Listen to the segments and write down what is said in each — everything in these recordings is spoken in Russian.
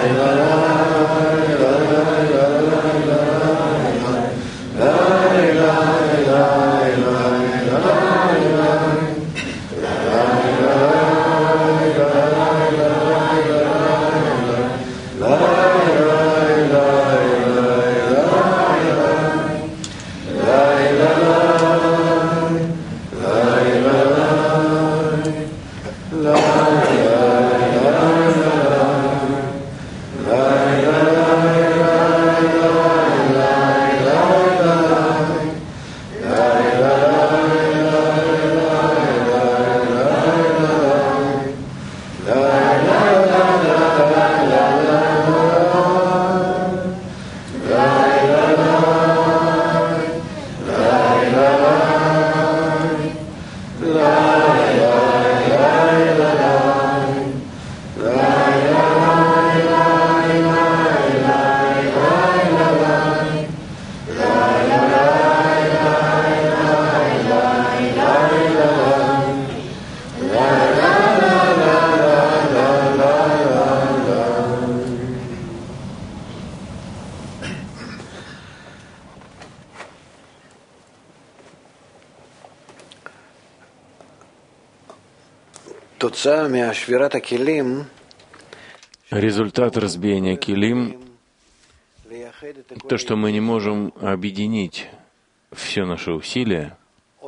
Результат разбиения килим — то, что мы не можем объединить все наши усилия,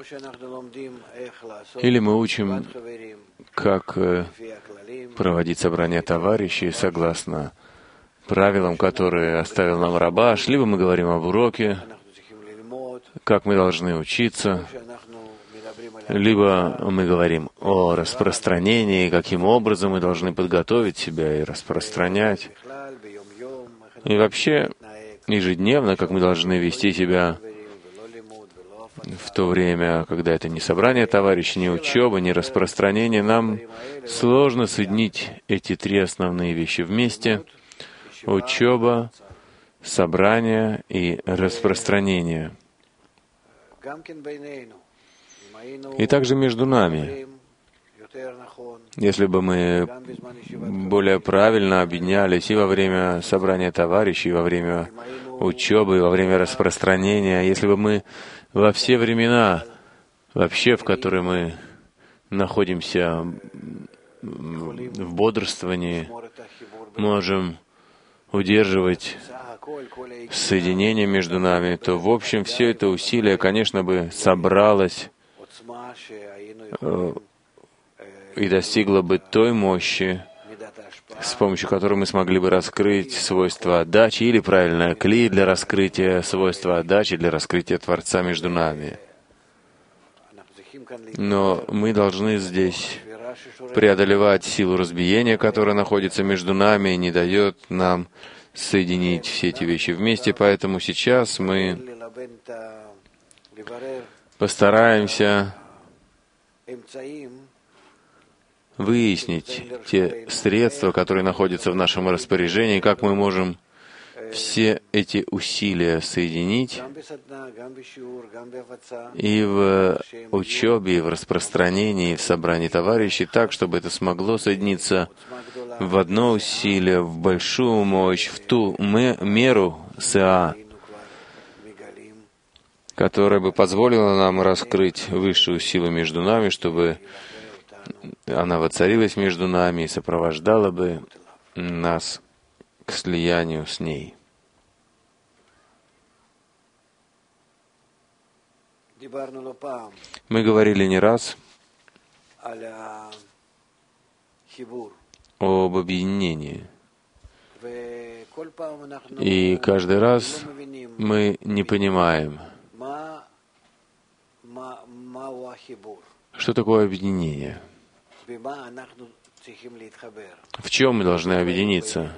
или мы учим, как проводить собрания товарищей согласно правилам, которые оставил нам Рабаш, либо мы говорим об уроке, как мы должны учиться, либо мы говорим о распространении, каким образом мы должны подготовить себя и распространять. И вообще, ежедневно, как мы должны вести себя в то время, когда это не собрание товарищей, не учеба, не распространение, нам сложно соединить эти три основные вещи вместе — учеба, собрание и распространение. И также между нами, если бы мы более правильно объединялись и во время собрания товарищей, и во время учебы, и во время распространения, если бы мы во все времена, вообще, в которые мы находимся в бодрствовании, можем удерживать соединение между нами, то, в общем, все это усилие, конечно, бы собралось и достигло бы той мощи, с помощью которой мы смогли бы раскрыть свойства отдачи или правильное кли для раскрытия свойства отдачи, для раскрытия Творца между нами. Но мы должны здесь преодолевать силу разбиения, которая находится между нами и не дает нам соединить все эти вещи вместе. Поэтому сейчас мы постараемся выяснить те средства, которые находятся в нашем распоряжении, как мы можем все эти усилия соединить и в учебе, и в распространении, и в собрании товарищей, так, чтобы это смогло соединиться в одно усилие, в большую мощь, в ту меру СА, которая бы позволила нам раскрыть высшую силу между нами, чтобы она воцарилась между нами и сопровождала бы нас к слиянию с ней. Мы говорили не раз об объединении. И каждый раз мы не понимаем, что такое объединение. В чем мы должны объединиться?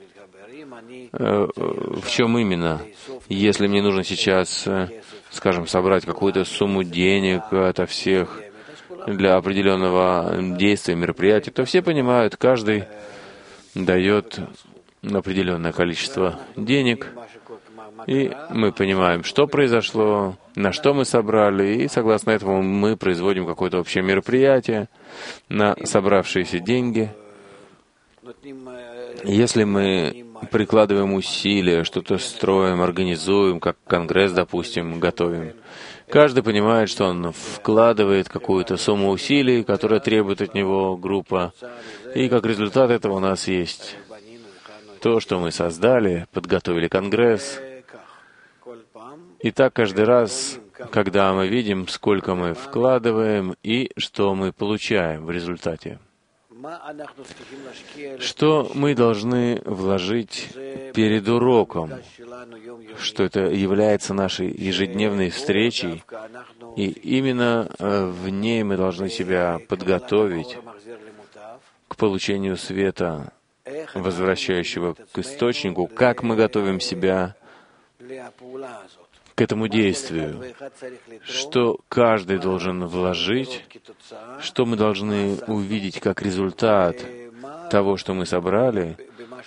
В чем именно? Если мне нужно сейчас, скажем, собрать какую-то сумму денег ото всех для определенного действия, мероприятия, то все понимают, каждый дает определенное количество денег, и мы понимаем, что произошло, на что мы собрали, и согласно этому мы производим какое-то общее мероприятие на собравшиеся деньги. Если мы прикладываем усилия, что-то строим, организуем, как конгресс, допустим, готовим, каждый понимает, что он вкладывает какую-то сумму усилий, которая требует от него группа, и как результат этого у нас есть то, что мы создали, подготовили конгресс. И так каждый раз, когда мы видим, сколько мы вкладываем и что мы получаем в результате. Что мы должны вложить перед уроком, что это является нашей ежедневной встречей, и именно в ней мы должны себя подготовить к получению света, возвращающего к источнику, как мы готовим себя к этому действию, что каждый должен вложить, что мы должны увидеть как результат того, что мы собрали,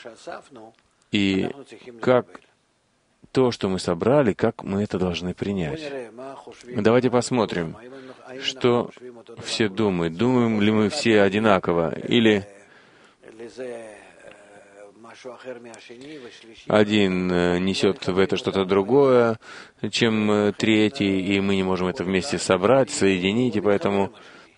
и как то, что мы собрали, как мы это должны принять. Давайте посмотрим, что все думают. Думаем ли мы все одинаково, или один несет в это что-то другое, чем третий, и мы не можем это вместе собрать, соединить, и поэтому,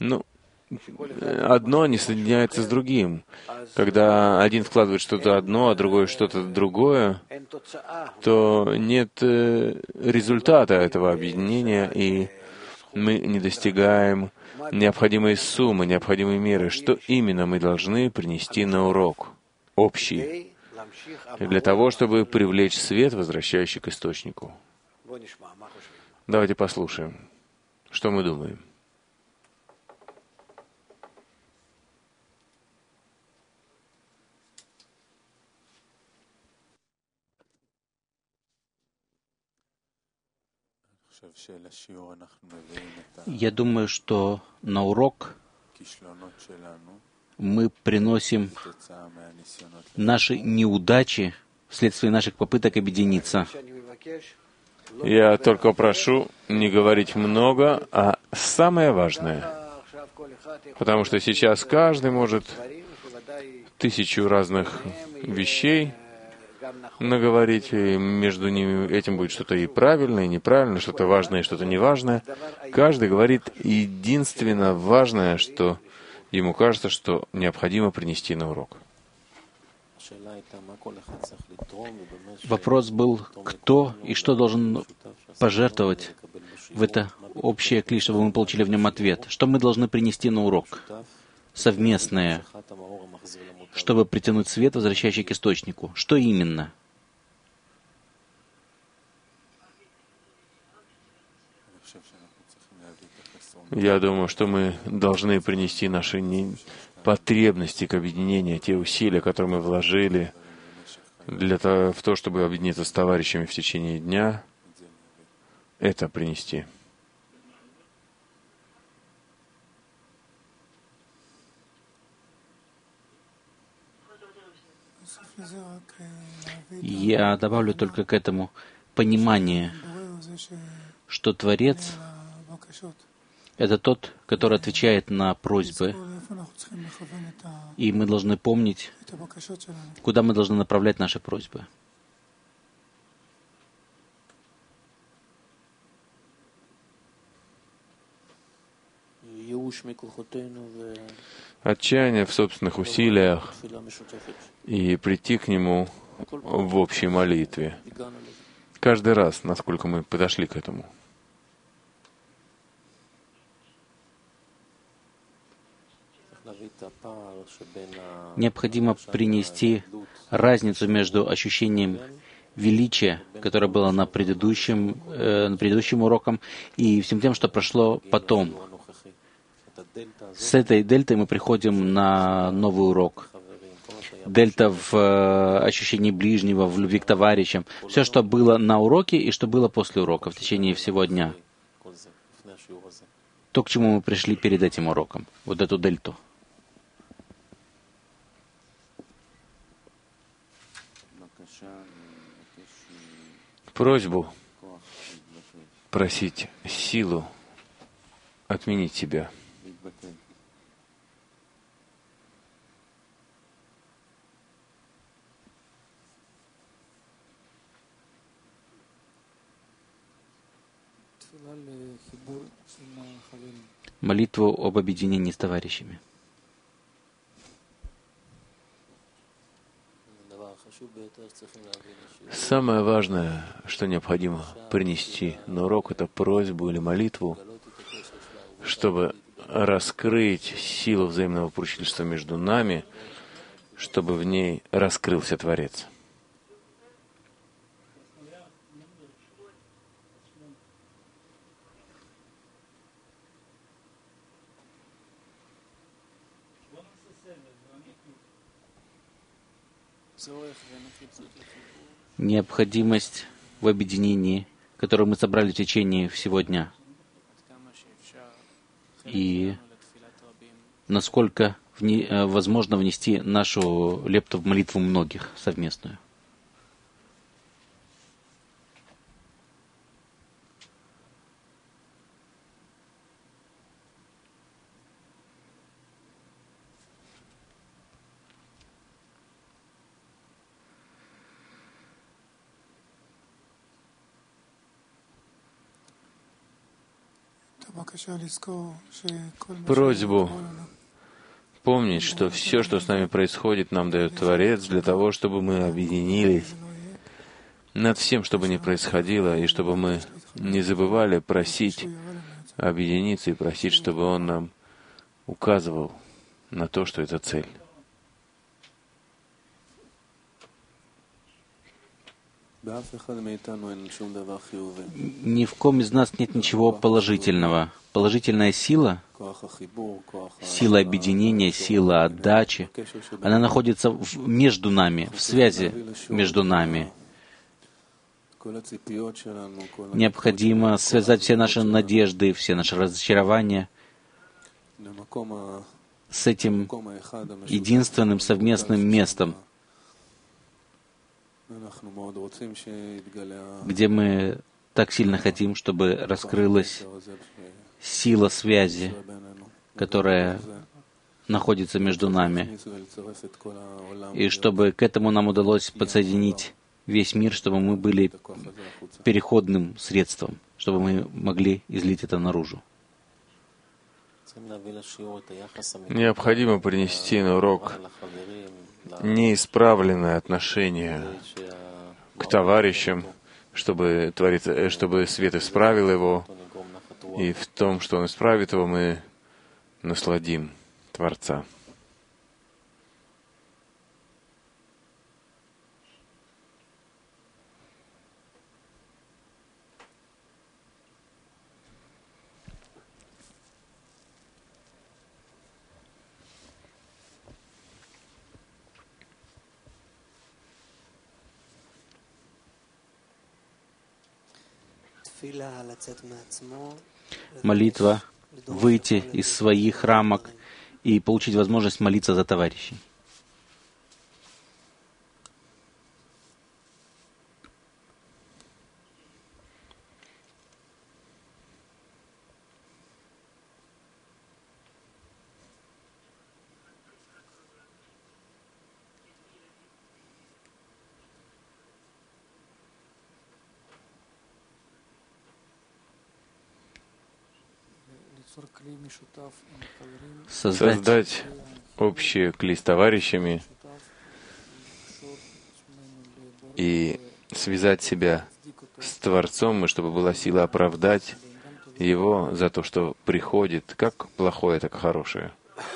одно не соединяется с другим. Когда один вкладывает что-то одно, а другой что-то другое, то нет результата этого объединения, и мы не достигаем необходимой суммы, необходимой меры, что именно мы должны принести на урок общий, для того, чтобы привлечь свет, возвращающий к источнику. Давайте послушаем, что мы думаем. Я думаю, что на урок мы приносим наши неудачи вследствие наших попыток объединиться. Я только прошу не говорить много, а самое важное. Потому что сейчас каждый может 1000 разных вещей наговорить, и между ними этим будет что-то и правильное, и неправильное, что-то важное, и что-то неважное. Каждый говорит единственно важное, что ему кажется, что необходимо принести на урок. Вопрос был, кто и что должен пожертвовать в это общее кли, чтобы мы получили в нем ответ. Что мы должны принести на урок? Совместное, чтобы притянуть свет, возвращающий к источнику. Что именно? Я думаю, что мы должны принести наши потребности к объединению, те усилия, которые мы вложили в то, чтобы объединиться с товарищами в течение дня, это принести. Я добавлю только к этому понимание, что Творец — это тот, который отвечает на просьбы, и мы должны помнить, куда мы должны направлять наши просьбы. Отчаяние в собственных усилиях и прийти к Нему в общей молитве. Каждый раз, насколько мы подошли к этому. Необходимо принести разницу между ощущением величия, которое было на предыдущем уроком, и всем тем, что прошло потом. С этой дельтой мы приходим на новый урок. Дельта в ощущении ближнего, в любви к товарищам. Все, что было на уроке и что было после урока в течение всего дня. То, к чему мы пришли перед этим уроком. Вот эту дельту. Просьбу просить силу отменить себя. молитву об объединении с товарищами. Самое важное, что необходимо принести на урок, это просьбу или молитву, чтобы раскрыть силу взаимного поручительства между нами, чтобы в ней раскрылся Творец. Необходимость в объединении, которую мы собрали в течение всего дня. И насколько возможно внести нашу лепту в молитву многих совместную. Просьбу помнить, что все, что с нами происходит, нам дает Творец для того, чтобы мы объединились над всем, что бы ни происходило, и чтобы мы не забывали просить объединиться и просить, чтобы Он нам указывал на то, что это цель. Ни в ком из нас нет ничего положительного. Положительная сила, сила объединения, сила отдачи, она находится между нами, в связи между нами. Необходимо связать все наши надежды, все наши разочарования с этим единственным совместным местом, где мы так сильно хотим, чтобы раскрылась сила связи, которая находится между нами, и чтобы к этому нам удалось подсоединить весь мир, чтобы мы были переходным средством, чтобы мы могли излить это наружу. Необходимо принести на урок неисправленное отношение к товарищам, чтобы свет исправил его, и в том, что он исправит его, мы насладим Творца. Молитва — выйти из своих рамок и получить возможность молиться за товарищей. Создать общий клей с товарищами и связать себя с Творцом, и чтобы была сила оправдать Его за то, что приходит, как плохое, так и хорошее.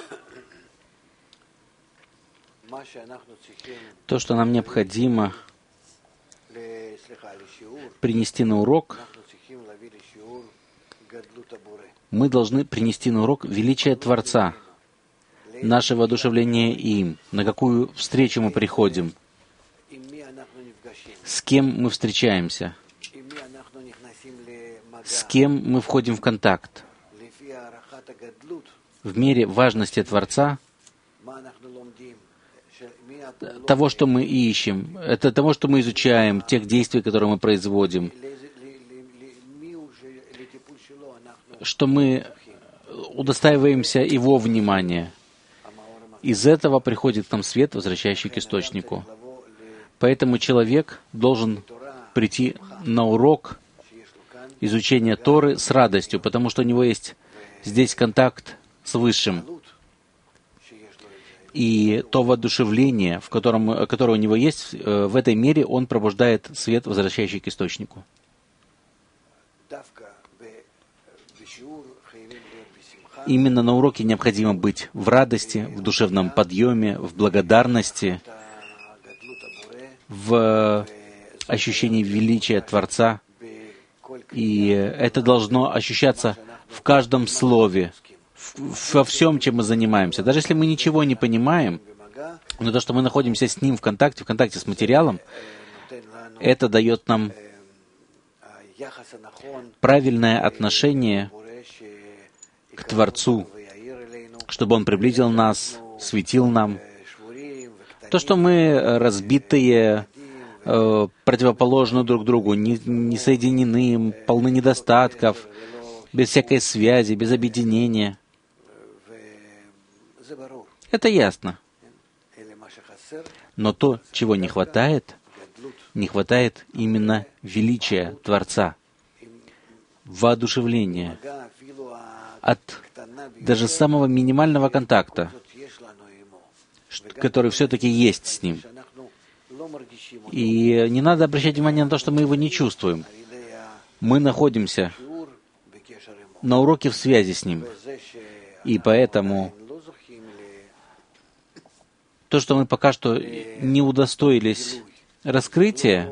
То, что нам необходимо принести на урок, мы должны принести на урок величие Творца, наше воодушевление им, на какую встречу мы приходим, с кем мы встречаемся, с кем мы входим в контакт. В мере важности Творца, того, что мы ищем, это того, что мы изучаем, тех действий, которые мы производим, что мы удостаиваемся Его внимания. Из этого приходит к нам свет, возвращающий к источнику. Поэтому человек должен прийти на урок изучение Торы с радостью, потому что у него есть здесь контакт с Высшим. И то воодушевление, которое у него есть, в этой мере он пробуждает свет, возвращающий к источнику. Именно на уроке необходимо быть в радости, в душевном подъеме, в благодарности, в ощущении величия Творца. И это должно ощущаться в каждом слове, во всем, чем мы занимаемся. Даже если мы ничего не понимаем, но то, что мы находимся с Ним в контакте с материалом, это дает нам правильное отношение к Творцу, чтобы Он приблизил нас, светил нам. То, что мы разбитые, противоположны друг другу, не соединены, полны недостатков, без всякой связи, без объединения. Это ясно. Но то, чего не хватает именно величия Творца, воодушевления от даже самого минимального контакта, который все-таки есть с Ним. И не надо обращать внимание на то, что мы его не чувствуем. Мы находимся на уроке в связи с Ним. И поэтому то, что мы пока что не удостоились раскрытия,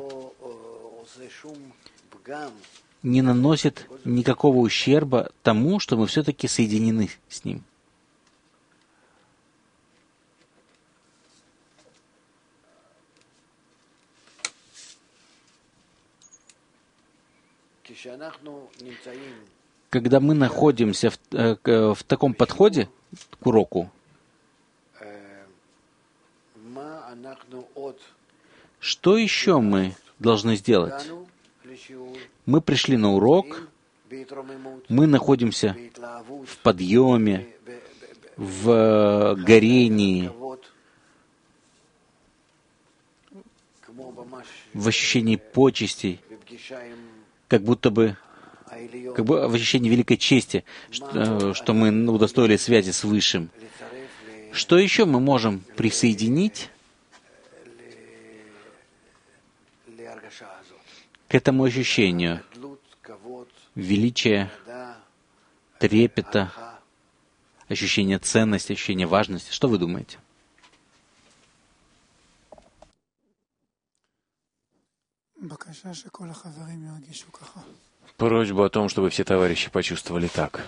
не наносит никакого ущерба тому, что мы все-таки соединены с Ним. Когда мы находимся в таком подходе к уроку, что еще мы должны сделать? Мы пришли на урок, мы находимся в подъеме, в горении, в ощущении почестей, как будто бы в ощущении великой чести, что мы удостоились связи с Высшим. Что еще мы можем присоединить к этому ощущению величия, трепета, ощущения ценности, ощущения важности? Что вы думаете? Просьба о том, чтобы все товарищи почувствовали так.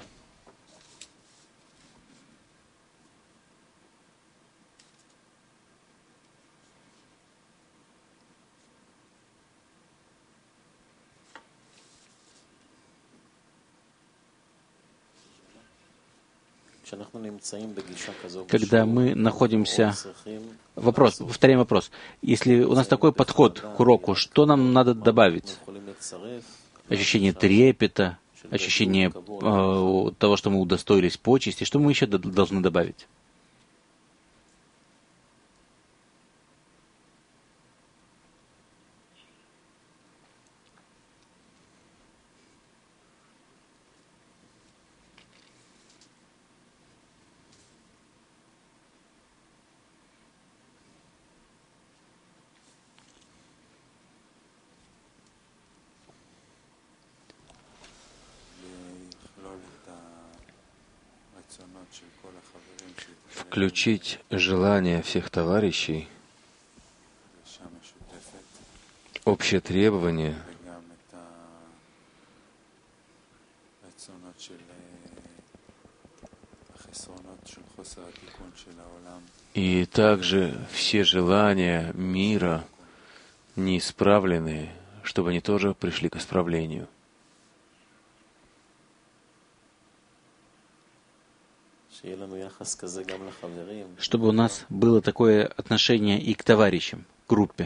Когда мы находимся... повторяем вопрос. Если у нас такой подход к уроку, что нам надо добавить? Ощущение трепета, ощущение того, что мы удостоились почести. Что мы еще должны добавить? Включить желания всех товарищей, общее требование, и также все желания мира неисправленные, чтобы они тоже пришли к исправлению. Чтобы у нас было такое отношение и к товарищам, к группе.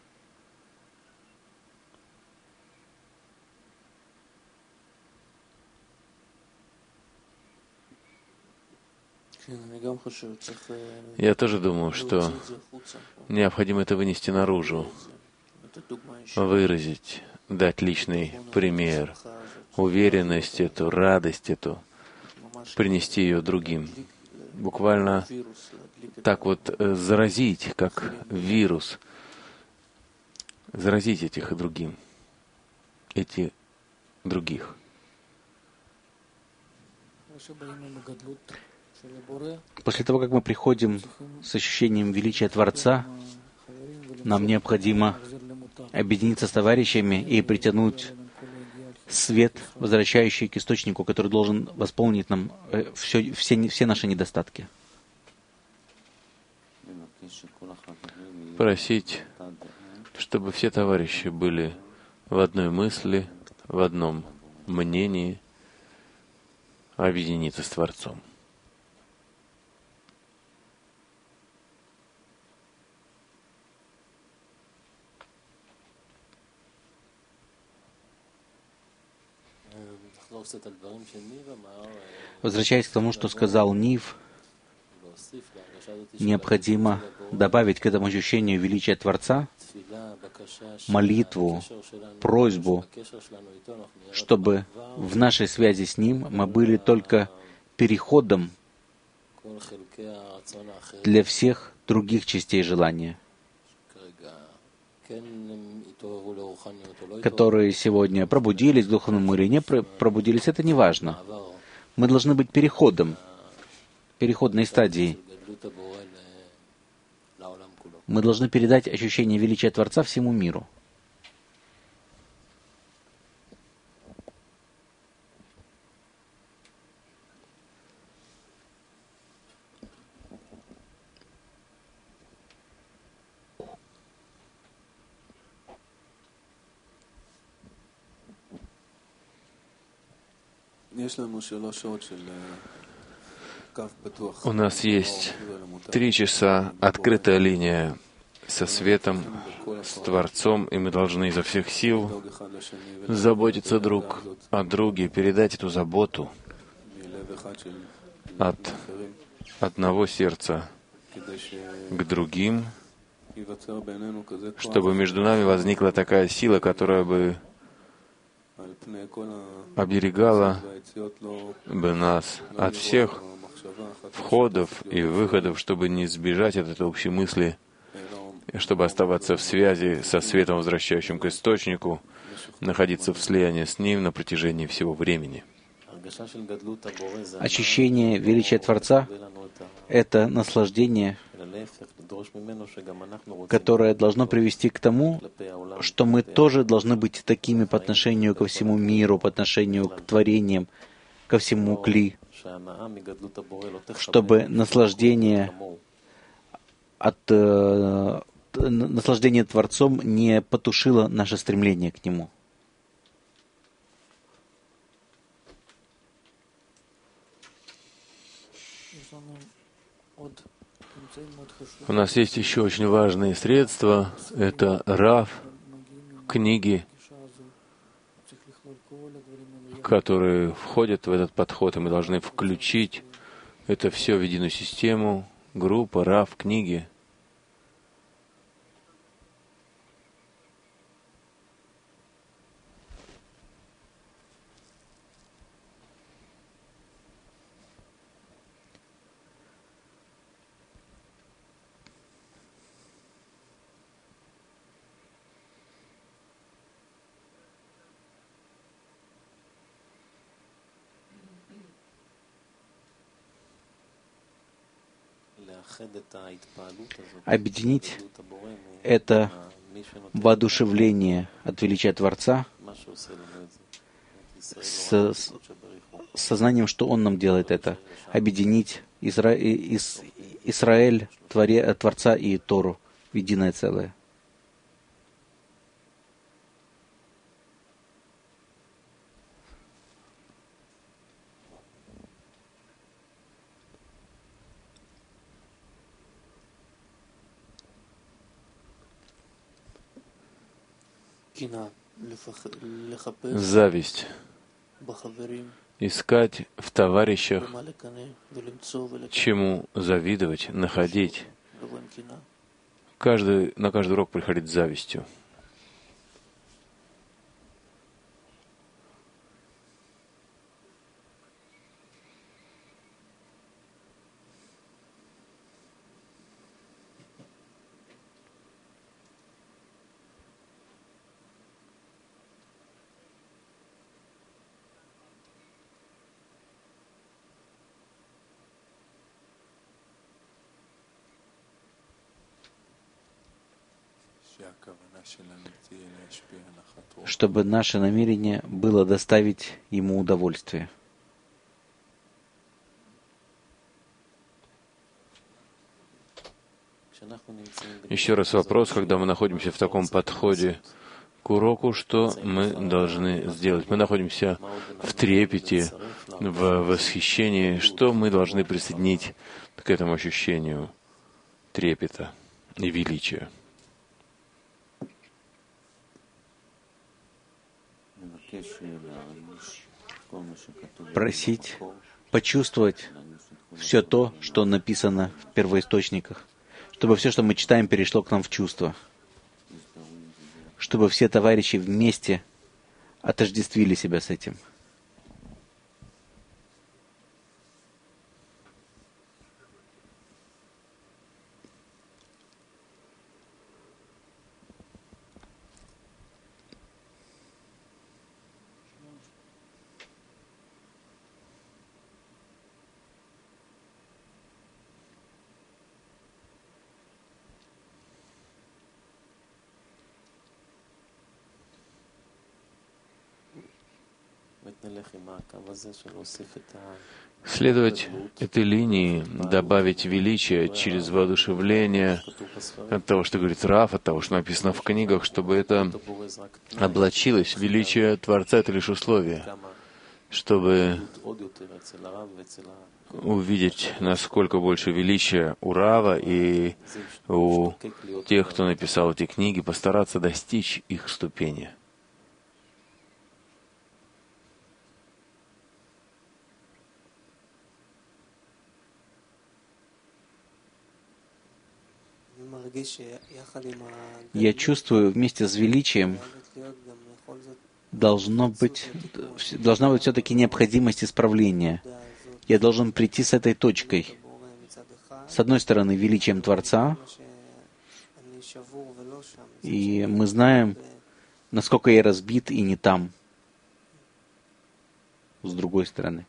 Я тоже думаю, что необходимо это вынести наружу, выразить, дать личный пример, уверенность эту, радость эту, принести ее другим. Буквально так вот заразить, как вирус, заразить этих и другим, эти других. После того, как мы приходим с ощущением величия Творца, нам необходимо объединиться с товарищами и притянуть свет, возвращающий к источнику, который должен восполнить нам все наши недостатки. Просить, чтобы все товарищи были в одной мысли, в одном мнении, объединиться с Творцом. Возвращаясь к тому, что сказал Нив, необходимо добавить к этому ощущению величия Творца молитву, просьбу, чтобы в нашей связи с Ним мы были только переходом для всех других частей желания, которые сегодня пробудились к духовному или не пробудились, это не важно. Мы должны быть переходной стадией. Мы должны передать ощущение величия Творца всему миру. У нас есть 3 часа открытая линия со светом, с Творцом, и мы должны изо всех сил заботиться друг о друге, передать эту заботу от одного сердца к другим, чтобы между нами возникла такая сила, которая бы оберегала бы нас от всех входов и выходов, чтобы не сбежать от этой общей мысли, чтобы оставаться в связи со светом, возвращающим к источнику, находиться в слиянии с Ним на протяжении всего времени. Ощущение величия Творца — это наслаждение, которое должно привести к тому, что мы тоже должны быть такими по отношению ко всему миру, по отношению к творениям, ко всему кли, чтобы наслаждение Творцом не потушило наше стремление к Нему. У нас есть еще очень важные средства. Это Рав, книги, которые входят в этот подход, и мы должны включить это все в единую систему. Группа, Рав, книги. Объединить это воодушевление от величия Творца с сознанием, что Он нам делает это. Объединить Израиль, Творца и Тору в единое целое. Зависть. Искать в товарищах, чему завидовать, находить. На каждый урок приходит с завистью. чтобы наше намерение было доставить ему удовольствие. Еще раз вопрос, когда мы находимся в таком подходе к уроку, что мы должны сделать? Мы находимся в трепете, в восхищении. Что мы должны присоединить к этому ощущению трепета и величия? Просить, почувствовать все то, что написано в первоисточниках, чтобы все, что мы читаем, перешло к нам в чувство, чтобы все товарищи вместе отождествили себя с этим. Следовать этой линии, добавить величие через воодушевление от того, что говорит Рав, от того, что написано в книгах, чтобы это облачилось. Величие Творца — это лишь условие, чтобы увидеть, насколько больше величия у Рава и у тех, кто написал эти книги, постараться достичь их ступени. Я чувствую, вместе с величием должна быть все-таки необходимость исправления. Я должен прийти с этой точкой. С одной стороны, величием Творца, и мы знаем, насколько я разбит и не там. С другой стороны.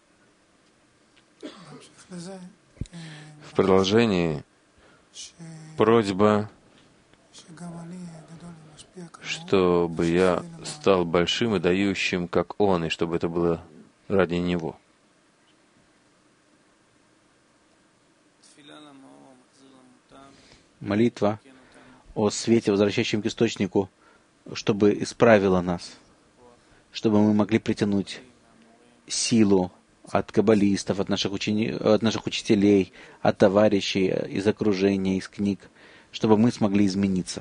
В продолжении просьба, чтобы я стал большим и дающим, как Он, и чтобы это было ради Него. Молитва о свете, возвращающем к источнику, чтобы исправила нас, чтобы мы могли притянуть силу от каббалистов, от наших учителей, от товарищей, из окружения, из книг, чтобы мы смогли измениться.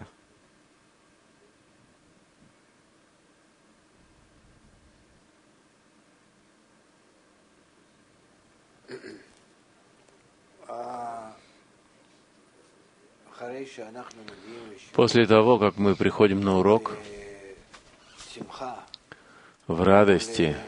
После того, как мы приходим на урок в радости,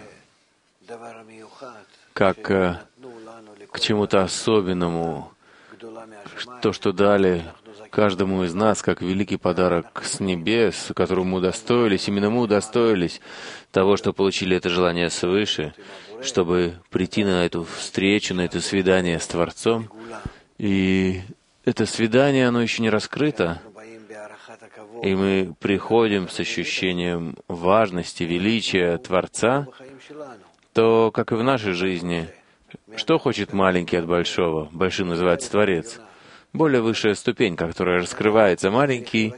как к чему-то особенному, то, что дали каждому из нас, как великий подарок с небес, которому мы удостоились, именно мы удостоились того, что получили это желание свыше, чтобы прийти на эту встречу, на это свидание с Творцом. И это свидание, оно еще не раскрыто, и мы приходим с ощущением важности, величия Творца, то, как и в нашей жизни, что хочет маленький от большого? Большим называется Творец. Более высшая ступень, которая раскрывается. Маленький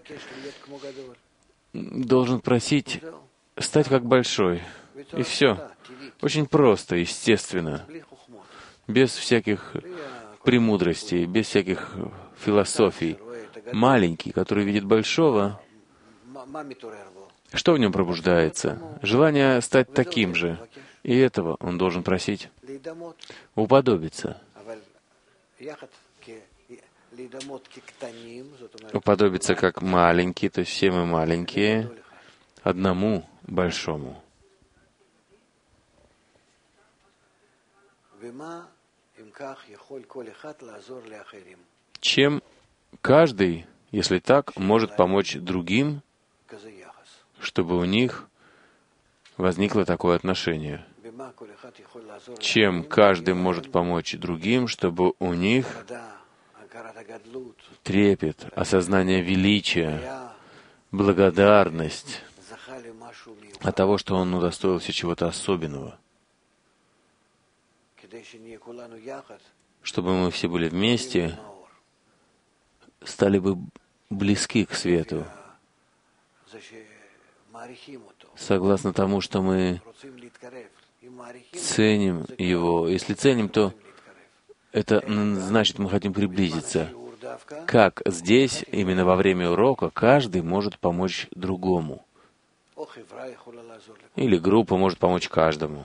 должен просить стать как большой. И все. Очень просто, естественно. Без всяких премудростей, без всяких философий. Маленький, который видит большого, что в нем пробуждается? Желание стать таким же. И этого он должен просить. Уподобиться. Уподобиться как маленький, то есть все мы маленькие, одному большому. Чем каждый, если так, может помочь другим, чтобы у них возникло такое отношение? Чем каждый может помочь другим, чтобы у них трепет, осознание величия благодарность от того, что он удостоился чего-то особенного, чтобы мы все были вместе, стали бы близки к свету, согласно тому, что мы ценим его. Если ценим, то это значит, мы хотим приблизиться. Как здесь, именно во время урока, каждый может помочь другому. Или группа может помочь каждому.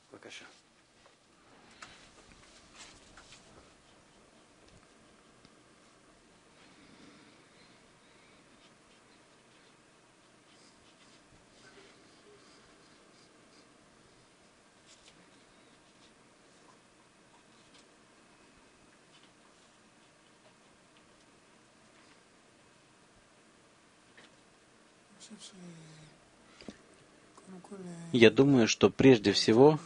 Я думаю, что прежде всего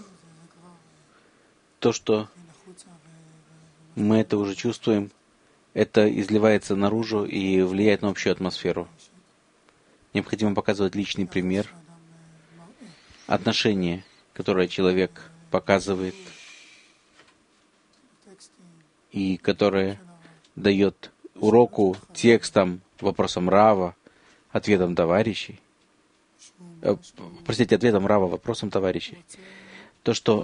то, что мы это уже чувствуем, это изливается наружу и влияет на общую атмосферу. Необходимо показывать личный пример, отношение, которое человек показывает и которое дает уроку, текстам, вопросам Рава, ответам товарищей. Ответам Рава, вопросам товарищей. То, что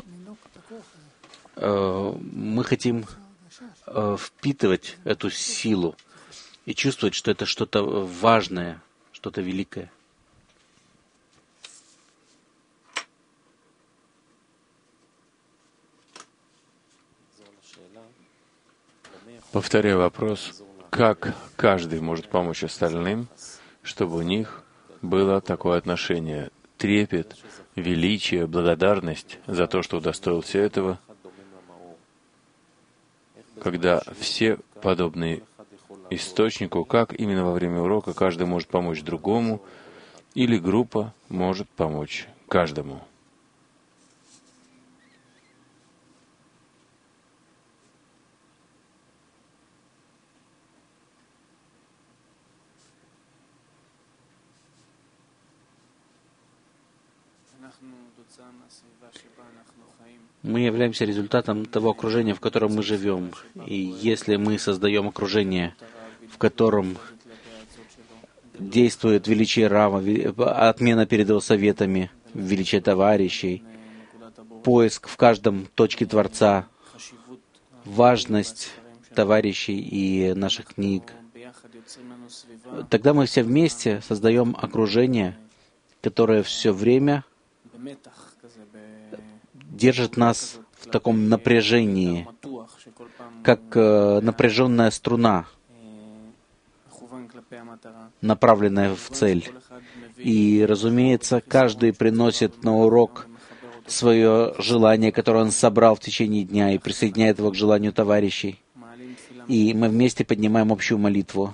мы хотим впитывать эту силу и чувствовать, что это что-то важное, что-то великое. Повторяю вопрос, как каждый может помочь остальным, чтобы у них было такое отношение, трепет, величие, благодарность за то, что удостоился этого, когда все подобны источнику, как именно во время урока каждый может помочь другому, или группа может помочь каждому. Мы являемся результатом того окружения, в котором мы живем. И если мы создаем окружение, в котором действует величие Рава, отмена перед его советами, величие товарищей, поиск в каждом точке Творца, важность товарищей и наших книг, тогда мы все вместе создаем окружение, которое все время держит нас в таком напряжении, как напряженная струна, направленная в цель. И, разумеется, каждый приносит на урок свое желание, которое он собрал в течение дня, и присоединяет его к желанию товарищей. И мы вместе поднимаем общую молитву.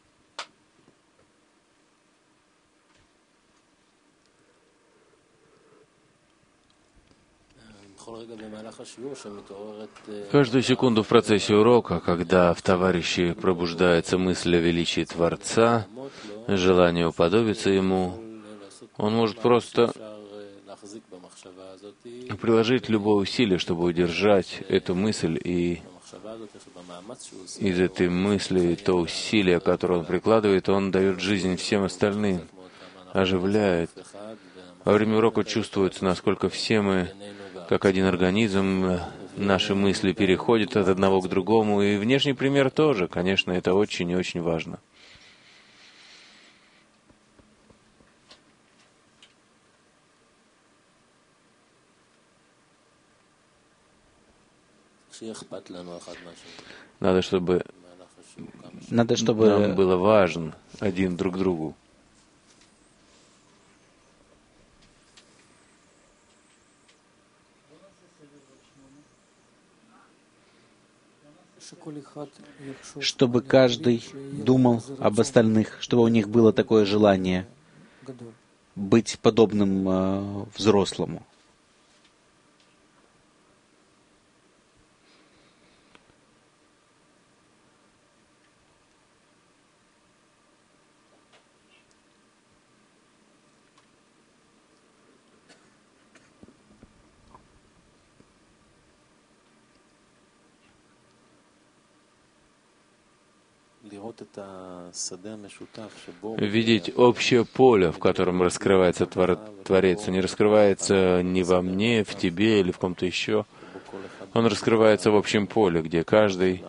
Каждую секунду в процессе урока, когда в товарищи пробуждается мысль о величии Творца, желание уподобиться Ему, он может просто приложить любое усилие, чтобы удержать эту мысль, и из этой мысли, то усилие, которое он прикладывает, он дает жизнь всем остальным, оживляет. Во время урока чувствуется, насколько все мы, как один организм, наши мысли переходят от одного к другому, и внешний пример тоже, конечно, это очень и очень важно. Надо, чтобы нам было важно один друг другу. Чтобы каждый думал об остальных, чтобы у них было такое желание быть подобным взрослому. видеть общее поле, в котором раскрывается Творец. Он не раскрывается ни во мне, в тебе или в ком-то еще. Он раскрывается в общем поле, где каждый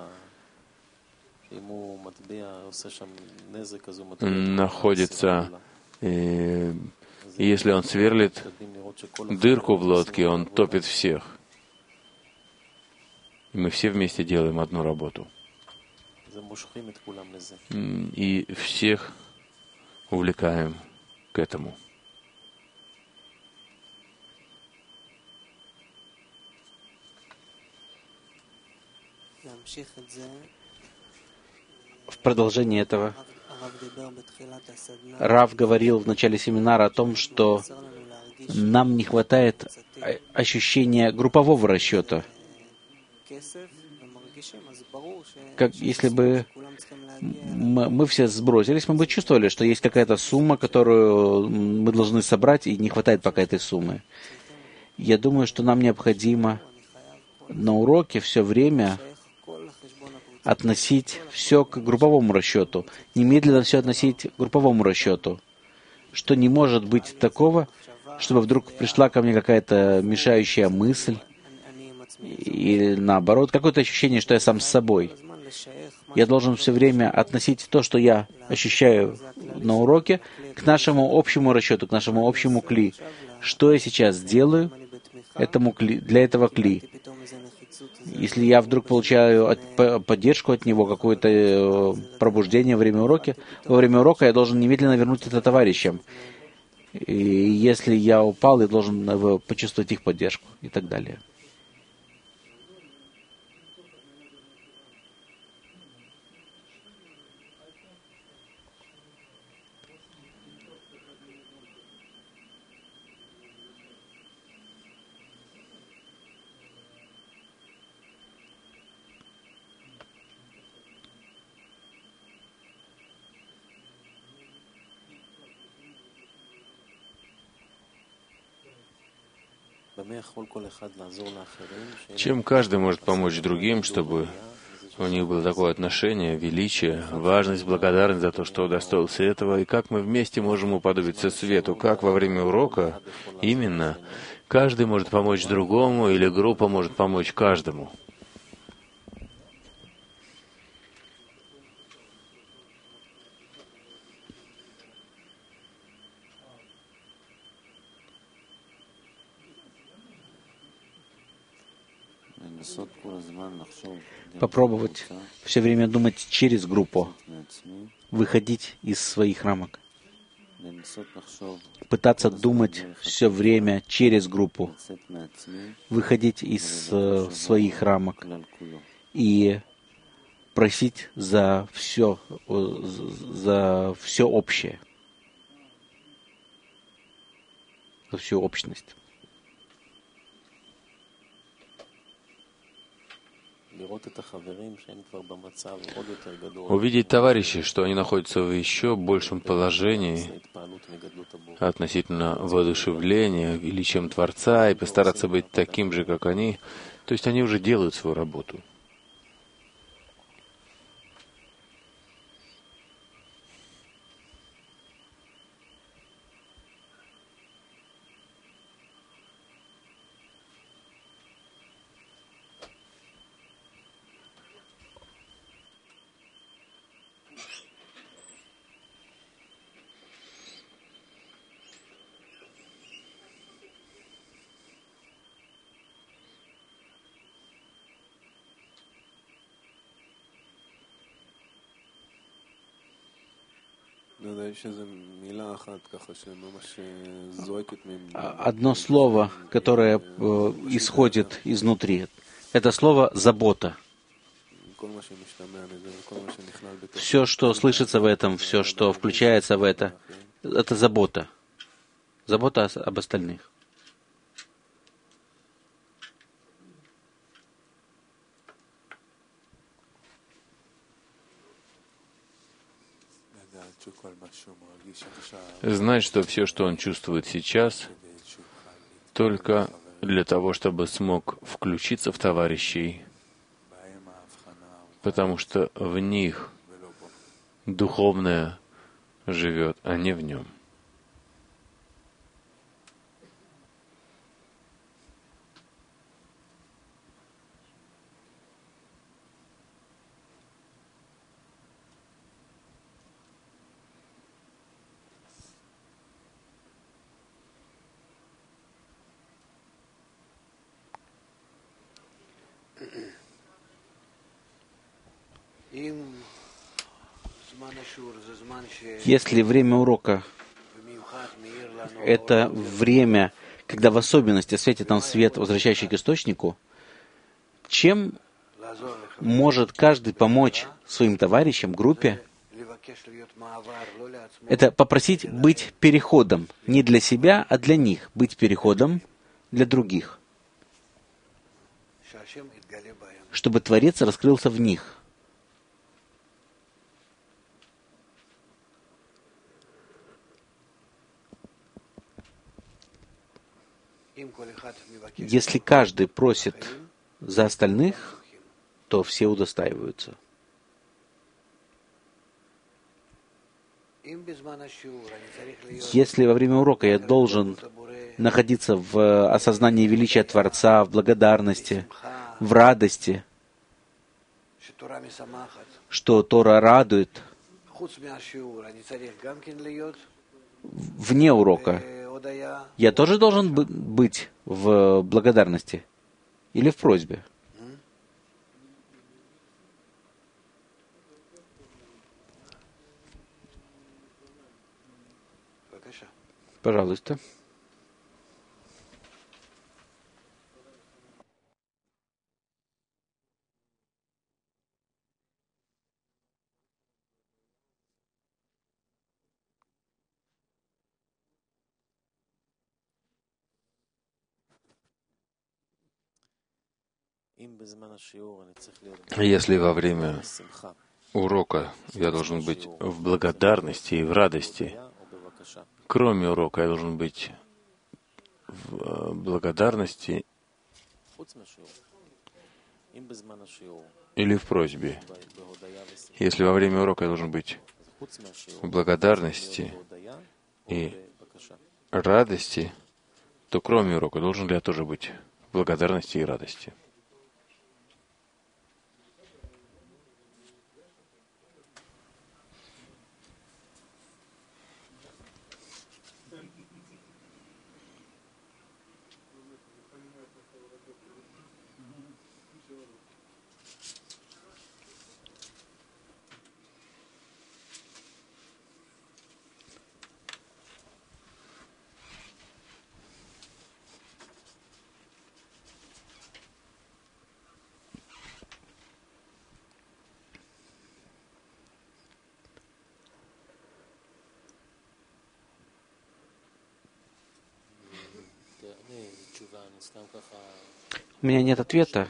находится. И если он сверлит дырку в лодке, он топит всех. И мы все вместе делаем одну работу. И всех увлекаем к этому. В продолжение этого Рав говорил в начале семинара о том, что нам не хватает ощущения группового расчета. Как если бы мы все сбросились, мы бы чувствовали, что есть какая-то сумма, которую мы должны собрать, и не хватает пока этой суммы. Я думаю, что нам необходимо на уроке все время относить все к групповому расчету, немедленно все относить к групповому расчету, что не может быть такого, чтобы вдруг пришла ко мне какая-то мешающая мысль, или наоборот, какое-то ощущение, что я сам с собой. Я должен все время относить то, что я ощущаю на уроке, к нашему общему расчету, к нашему общему кли. Что я сейчас делаю для этого кли? Если я вдруг получаю поддержку от него, какое-то пробуждение во время урока я должен немедленно вернуть это товарищам. И если я упал, я должен почувствовать их поддержку и так далее. Чем каждый может помочь другим, чтобы у них было такое отношение, величие, важность, благодарность за то, что удостоился этого, и как мы вместе можем уподобиться свету, как во время урока именно каждый может помочь другому, или группа может помочь каждому. Попробовать все время думать через группу, выходить из своих рамок. Пытаться думать все время через группу, выходить из своих рамок и просить за все общее, за всю общность. Увидеть товарищей, что они находятся в еще большем положении относительно воодушевления, величием Творца, и постараться быть таким же, как они, то есть они уже делают свою работу. Одно слово, которое исходит изнутри, это слово «забота». Все, что слышится в этом, все, что включается в это забота. Забота об остальных. Знать, что все, что он чувствует сейчас, только для того, чтобы смог включиться в товарищей, потому что в них духовное живет, а не в нем. Если время урока — это время, когда в особенности светит нам свет, возвращающий к источнику, чем может каждый помочь своим товарищам, группе? Это попросить быть переходом не для себя, а для них, быть переходом для других, чтобы Творец раскрылся в них. Если каждый просит за остальных, то все удостаиваются. Если во время урока я должен находиться в осознании величия Творца, в благодарности, в радости, что Тора радует, вне урока, я тоже должен быть в благодарности или в просьбе? Пожалуйста. Если во время урока я должен быть в благодарности и в радости, кроме урока я должен быть в благодарности или в просьбе. Если во время урока я должен быть в благодарности и радости, то кроме урока должен ли я тоже быть в благодарности и радости? У меня нет ответа.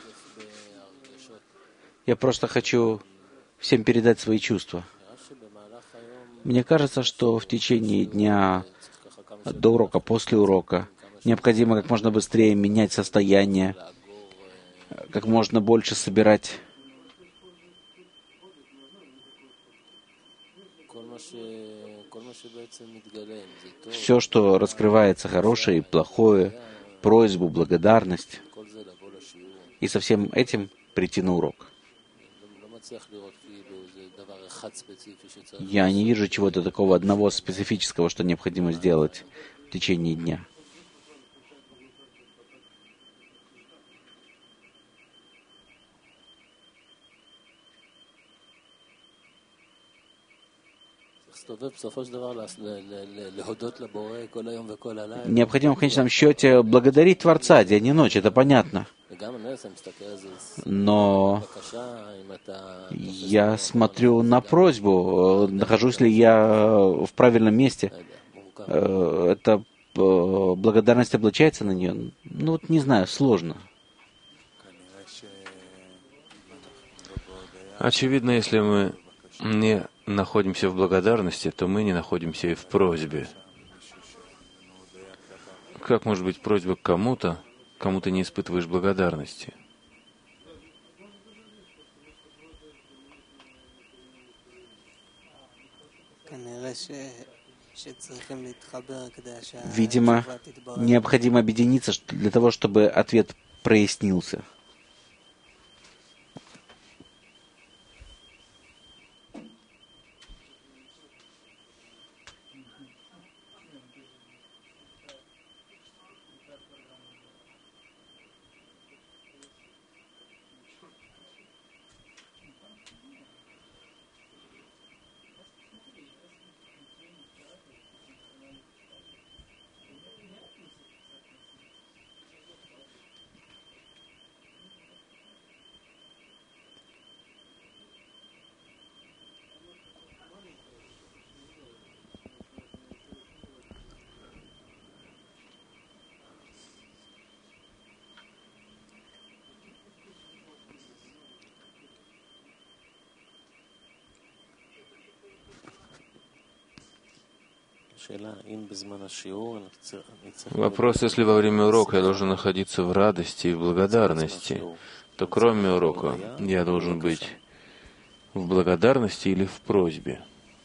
Я просто хочу всем передать свои чувства. Мне кажется, что в течение дня, до урока, после урока, необходимо как можно быстрее менять состояние, как можно больше собирать все, что раскрывается, хорошее и плохое, просьбу, благодарность, и со всем этим прийти на урок. Я не вижу чего-то такого одного специфического, что необходимо сделать в течение дня. Необходимо в конечном счете благодарить Творца день и ночь, это понятно. Но я смотрю на просьбу, нахожусь ли я в правильном месте. Эта благодарность облачается на нее? Ну вот не знаю, сложно. Очевидно, если мы не находимся в благодарности, то мы не находимся и в просьбе. Как может быть просьба к кому-то, кому ты не испытываешь благодарности? Видимо, необходимо объединиться для того, чтобы ответ прояснился. Вопрос, если во время урока я должен находиться в радости и в благодарности, то кроме урока я должен быть в благодарности или в просьбе?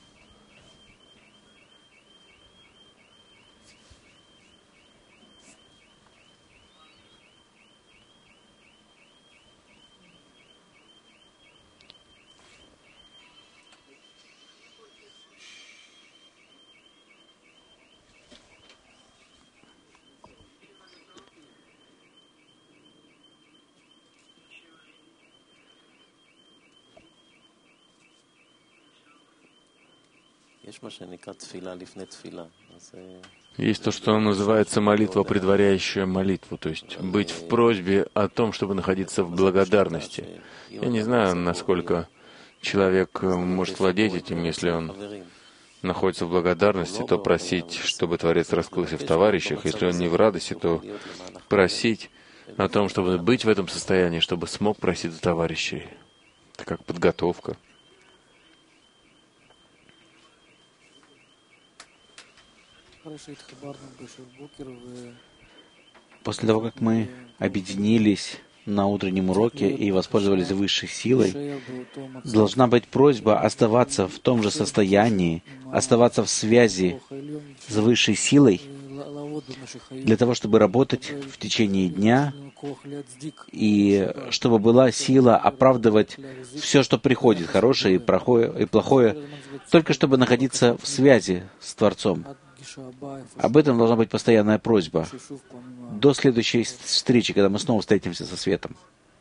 Есть то, что называется молитва, предваряющая молитву, то есть быть в просьбе о том, чтобы находиться в благодарности. Я не знаю, насколько человек может владеть этим, если он находится в благодарности, то просить, чтобы Творец раскрылся в товарищах. Если он не в радости, то просить о том, чтобы быть в этом состоянии, чтобы смог просить за товарищей. Это как подготовка. После того, как мы объединились на утреннем уроке и воспользовались высшей силой, должна быть просьба оставаться в том же состоянии, оставаться в связи с высшей силой, для того, чтобы работать в течение дня, и чтобы была сила оправдывать все, что приходит, хорошее и плохое, только чтобы находиться в связи с Творцом. Об этом должна быть постоянная просьба до следующей встречи, когда мы снова встретимся со светом.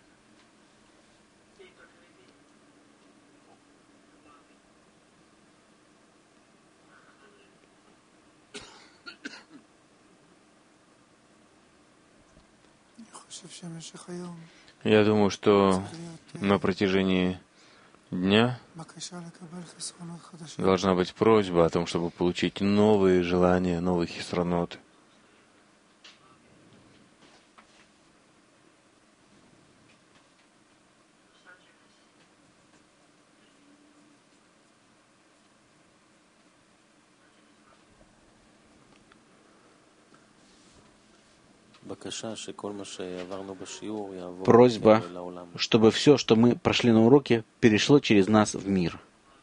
Я думаю, что на протяжении дня должна быть просьба о том, чтобы получить новые желания, новые хисроноты. Просьба, чтобы все, что мы прошли на уроке, перешло через нас в мир.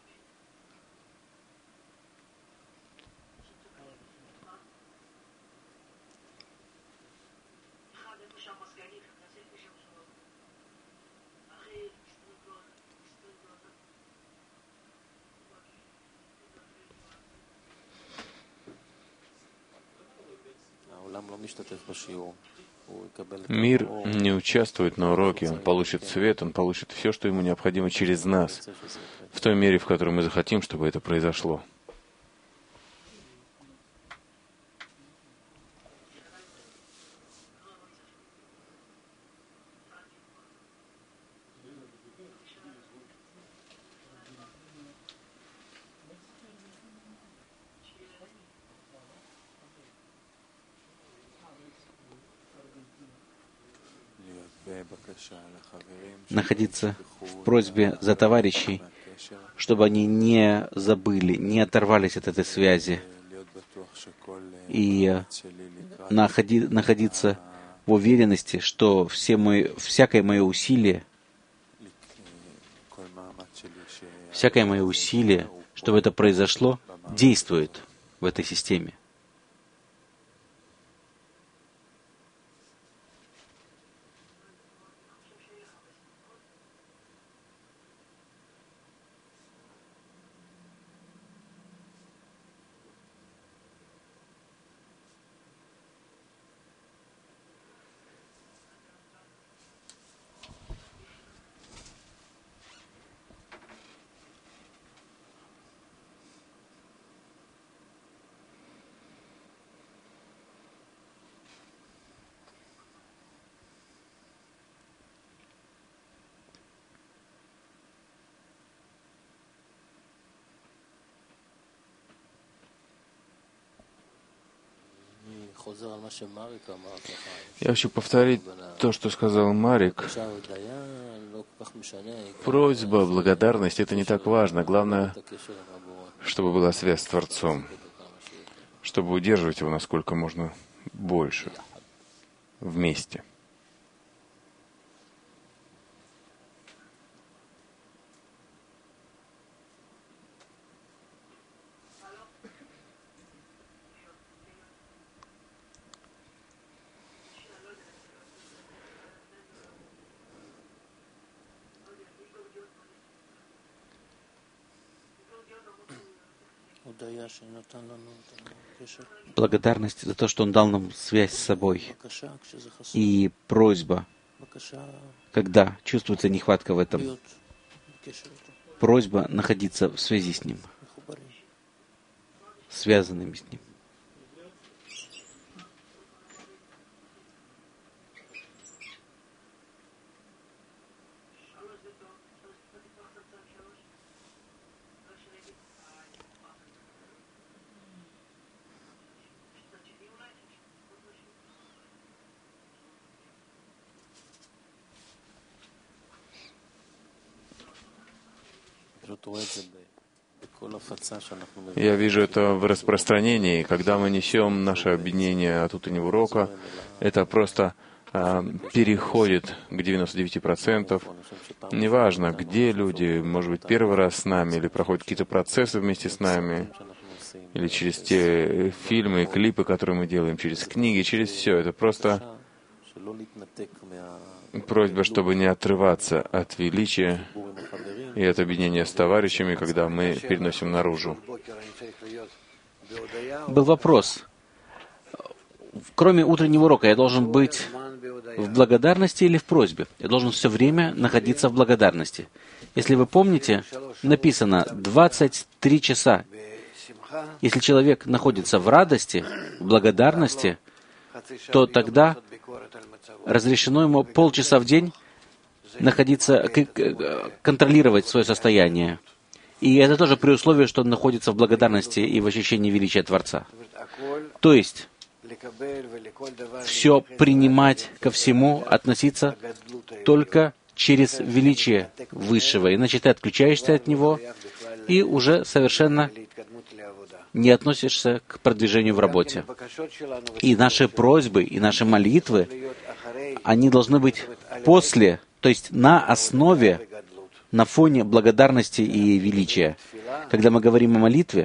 Мир не участвует на уроке, он получит свет, он получит все, что ему необходимо через нас, в той мере, в которой мы захотим, чтобы это произошло. Находиться в просьбе за товарищей, чтобы они не забыли, не оторвались от этой связи, и находиться в уверенности, что всякое мое усилие, чтобы это произошло, действует в этой системе. Я хочу повторить то, что сказал Марик. Просьба, благодарность — это не так важно. Главное, чтобы была связь с Творцом, чтобы удерживать его насколько можно больше вместе. Благодарность за то, что Он дал нам связь с собой. И просьба, когда чувствуется нехватка в этом. Просьба находиться в связи с Ним, связанными с Ним. Я вижу это в распространении. Когда мы несем наше объединение от утреннего урока, это просто переходит к 99%. Неважно, где люди, может быть, первый раз с нами, или проходят какие-то процессы вместе с нами, или через те фильмы и клипы, которые мы делаем, через книги, через все. Это просто просьба, чтобы не отрываться от величия и от объединения с товарищами, когда мы переносим наружу. Был вопрос. Кроме утреннего урока, я должен быть в благодарности или в просьбе? Я должен все время находиться в благодарности. Если вы помните, написано 23 часа. Если человек находится в радости, в благодарности, то тогда разрешено ему полчаса в день находиться, контролировать свое состояние. И это тоже при условии, что он находится в благодарности и в ощущении величия Творца. То есть, все принимать ко всему, относиться только через величие Высшего. Иначе ты отключаешься от Него и уже совершенно не относишься к продвижению в работе. И наши просьбы, и наши молитвы, они должны быть после, то есть на основе, на фоне благодарности и величия. Когда мы говорим о молитве,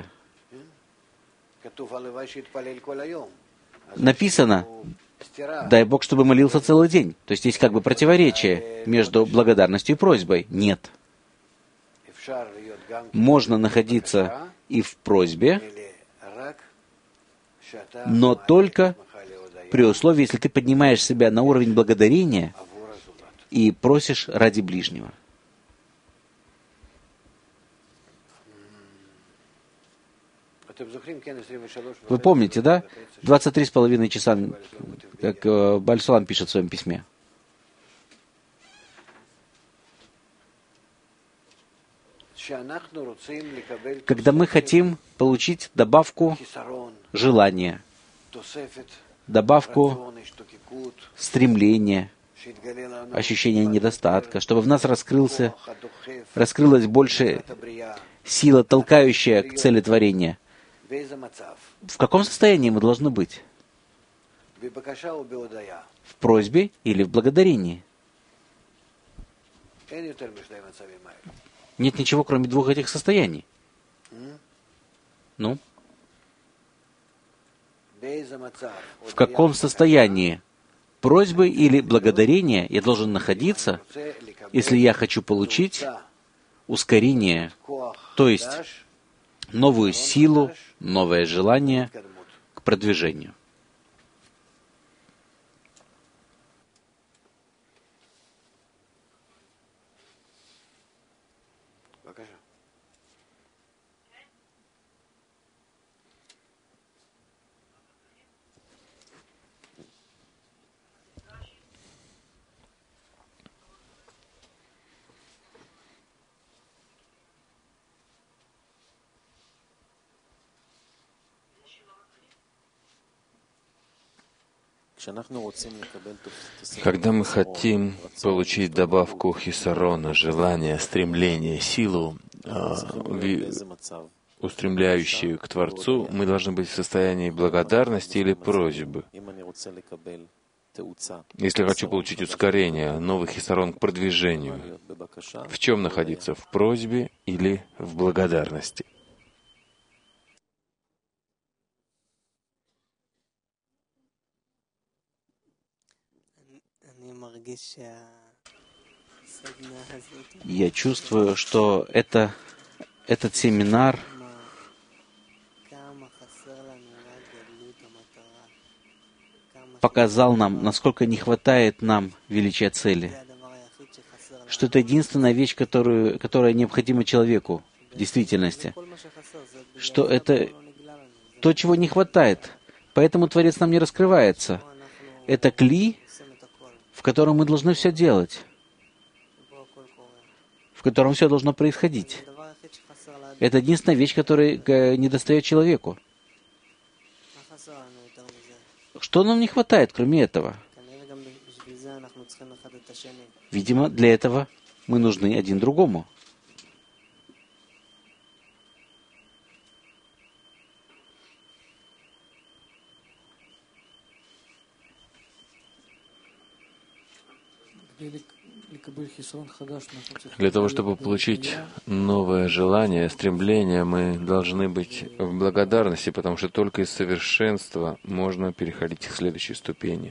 написано, дай Бог, чтобы молился целый день. То есть есть как бы противоречие между благодарностью и просьбой. Нет. Можно находиться и в просьбе, но только при условии, если ты поднимаешь себя на уровень благодарения и просишь ради ближнего. Вы помните, да? 23,5 часа, как Бааль Сулам пишет в своем письме. Когда мы хотим получить добавку желания, добавку стремления, ощущения недостатка, чтобы в нас раскрылась больше сила, толкающая к цели творения. В каком состоянии мы должны быть? В просьбе или в благодарении? Нет ничего, кроме двух этих состояний. Ну, в каком состоянии просьбы или благодарения я должен находиться, если я хочу получить ускорение, то есть новую силу, новое желание к продвижению? Когда мы хотим получить добавку хисарона, желания, стремления, силу, устремляющую к Творцу, мы должны быть в состоянии благодарности или просьбы. Если я хочу получить ускорение, новый хисарон к продвижению, в чем находиться? В просьбе или в благодарности? Я чувствую, что этот семинар показал нам, насколько не хватает нам величия цели, что это единственная вещь, которая необходима человеку в действительности, что это то, чего не хватает. Поэтому Творец нам не раскрывается. Это кли, в котором мы должны все делать, в котором все должно происходить. Это единственная вещь, которая недостает человеку. Что нам не хватает, кроме этого? Видимо, для этого мы нужны один другому. Для того, чтобы получить новое желание, стремление, мы должны быть в благодарности, потому что только из совершенства можно переходить к следующей ступени.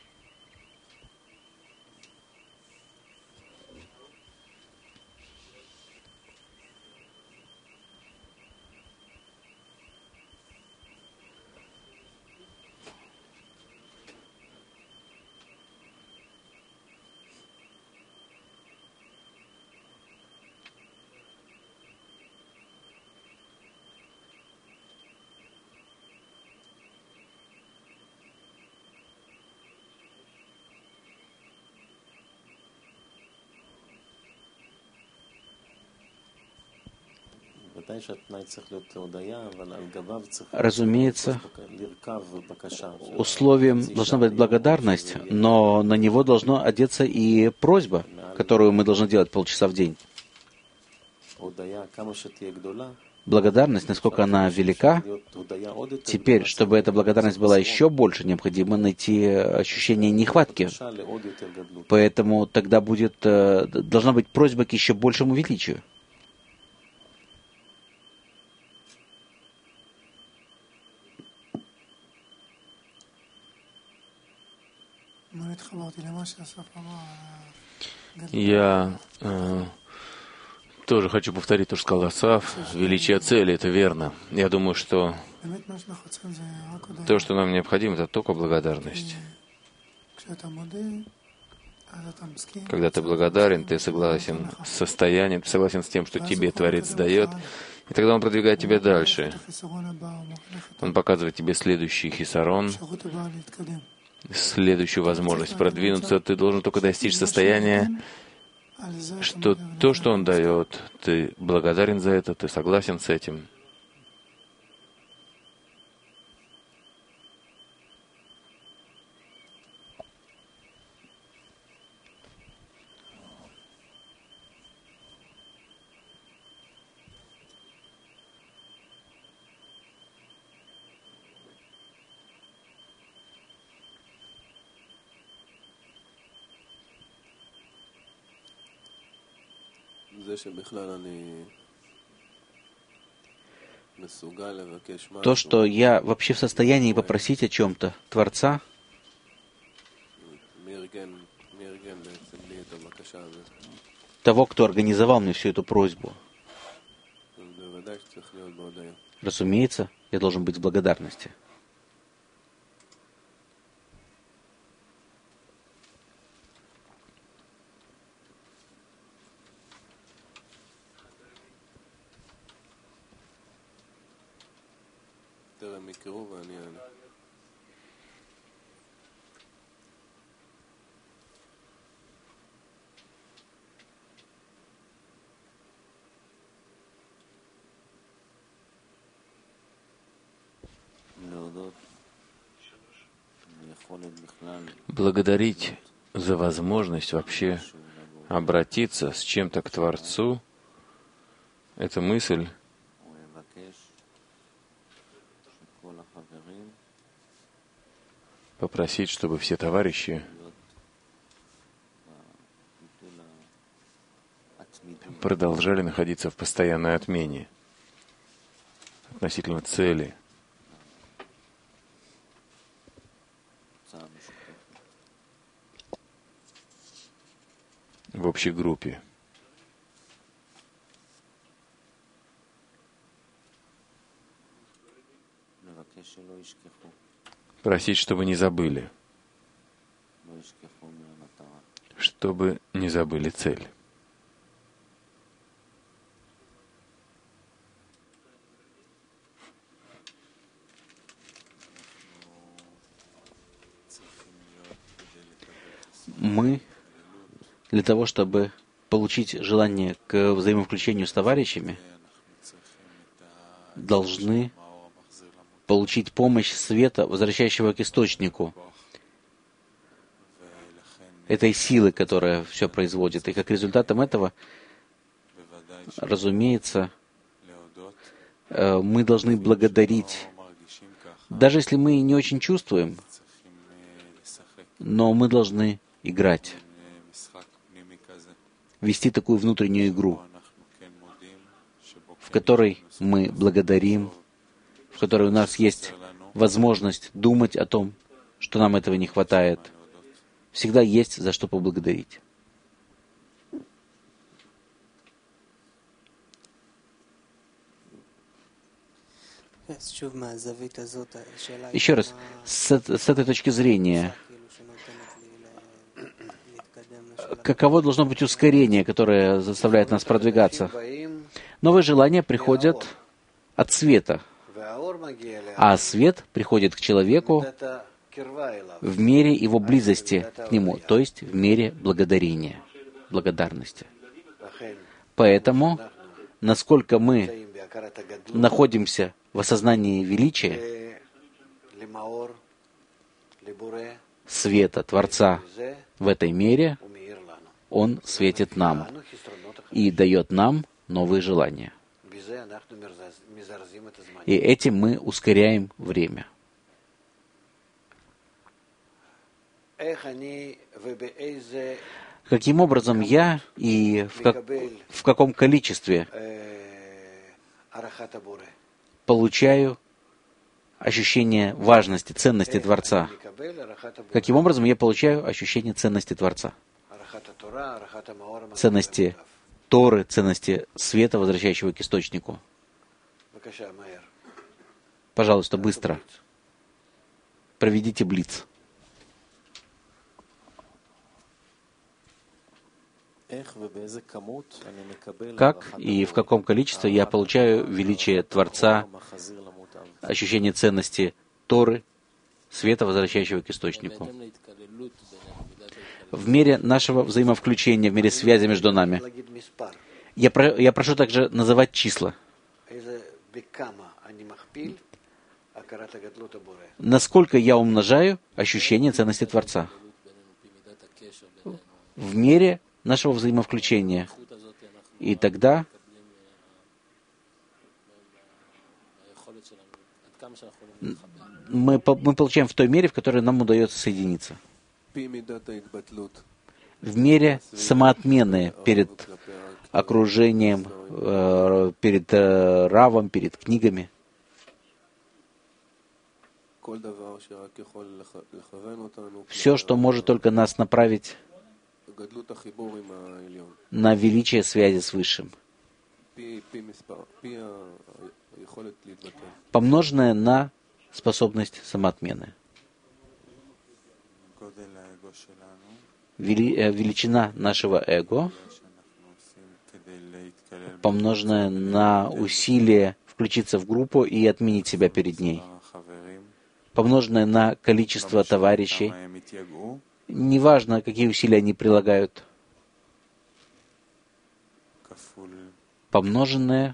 Разумеется, условием должна быть благодарность, но на него должна одеться и просьба, которую мы должны делать полчаса в день. Благодарность, насколько она велика, теперь, чтобы эта благодарность была еще больше, необходимо найти ощущение нехватки. Поэтому тогда должна быть просьба к еще большему величию. Я тоже хочу повторить то, что сказал Асав. Величие цели — это верно. Я думаю, что то, что нам необходимо, это только благодарность. Когда ты благодарен, ты согласен с состоянием, ты согласен с тем, что тебе Творец дает, и тогда Он продвигает тебя дальше. Он показывает тебе следующий хисарон, следующую возможность продвинуться. Ты должен только достичь состояния, что то, что Он дает, ты благодарен за это, ты согласен с этим. то, что я вообще в состоянии попросить о чем-то Творца, того, кто организовал мне всю эту просьбу, разумеется, я должен быть в благодарности. Благодарить за возможность вообще обратиться с чем-то к Творцу — это мысль, попросить, чтобы все товарищи продолжали находиться в постоянной отмене относительно цели, в общей группе. Просить, чтобы не забыли, чтобы не забыли цель. Мы для того, чтобы получить желание к взаимовключению с товарищами, должны получить помощь света, возвращающего к источнику, этой силы, которая все производит. И как результатом этого, разумеется, мы должны благодарить, даже если мы не очень чувствуем, но мы должны играть, вести такую внутреннюю игру, в которой мы благодарим, в которой у нас есть возможность думать о том, что нам этого не хватает. Всегда есть за что поблагодарить. Еще раз, с этой точки зрения, каково должно быть ускорение, которое заставляет нас продвигаться? Новые желания приходят от света, а свет приходит к человеку в мере его близости к нему, то есть в мере благодарения, благодарности. Поэтому, насколько мы находимся в осознании величия света Творца в этой мере, Он светит нам и дает нам новые желания. И этим мы ускоряем время. Каким образом я и в каком количестве получаю ощущение важности, ценности Творца? Каким образом я получаю ощущение ценности Творца? Ценности Торы, ценности света, возвращающего к источнику. Пожалуйста, быстро. Проведите блиц. Как и в каком количестве я получаю величие Творца, ощущение ценности Торы, света, возвращающего к источнику? В мере нашего взаимовключения, в мере связи между нами. Я прошу также называть числа. Насколько я умножаю ощущение ценности Творца? В мере нашего взаимовключения. И тогда мы получаем в той мере, в которой нам удается соединиться. В мере самоотмены перед окружением, перед Равом, перед книгами. Все, что может только нас направить на величие связи с Высшим, помноженное на способность самоотмены. Величина нашего эго, помноженная на усилие включиться в группу и отменить себя перед ней, помноженное на количество товарищей, неважно, какие усилия они прилагают, помноженное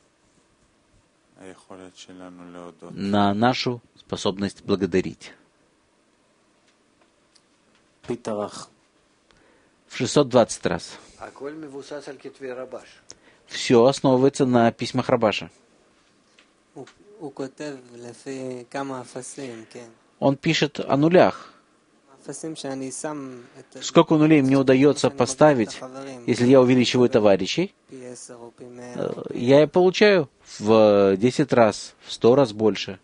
на нашу способность благодарить. В 620 раз. Все основывается на письмах Рабаша. Он пишет о нулях. Сколько нулей мне удается поставить, если я увеличиваю товарищей, я и получаю в 10 раз, в 100 раз больше.